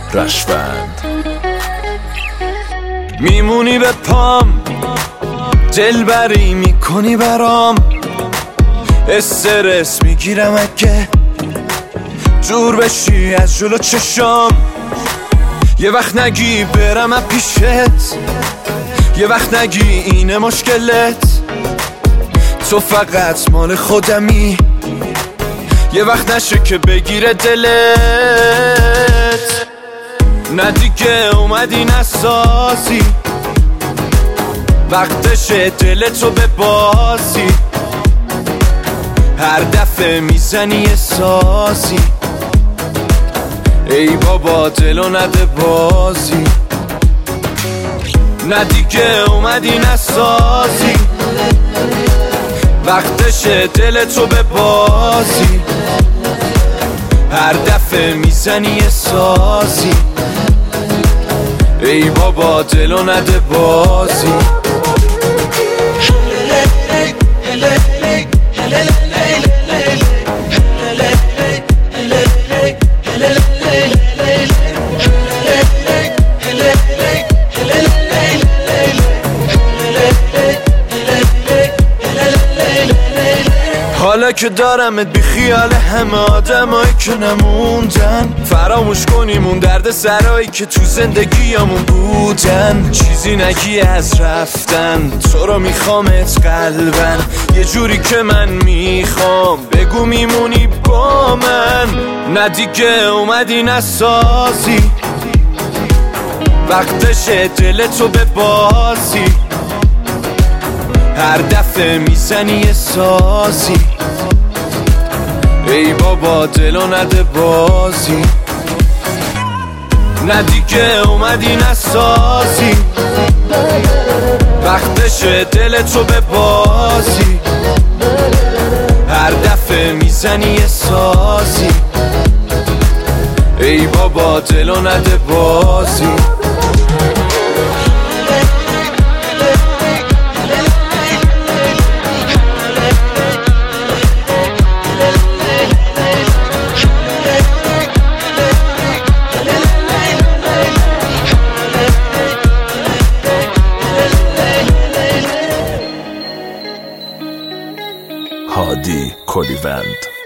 رشوند. میمونی به پام، دلبری میکنی برام، استرس میگیرم اگه دور بشی از جلو چشام. یه وقت نگی برم از پیشت، یه وقت نگی اینه مشکلت، تو فقط مال خودمی، یه وقت نشه که بگیره دلت. نه دیگه اومدی نسازی، وقتشه دلتو ببازی، هر دفعه میزنی یه سازی، ای بابا دلو نده بازی. نه دیگه اومدی نسازی، وقتشه دلتو ببازی، هر دفعه میزنی یه سازی، ای بابا دلو نده بازی. حالا که دارمت بی خیال همه آدمایی که نموندن، فراموش کنیم اون درد سرایی که تو زندگیامون بودن. چیزی نگی از رفتن، تو رو میخوامت قلبن، یه جوری که من میخوام بگو میمونی با من. نه دیگه اومدی نسازی، وقتشه دلتو ببازی، هر دفعه میزنی یه سازی، ای بابا دلو نده بازی. نه دیگه اومدی نسازی، وقتشه دلتو ببازی، هر دفعه میزنی یه سازی، ای بابا دلو نده بازی. هادی کلیوند.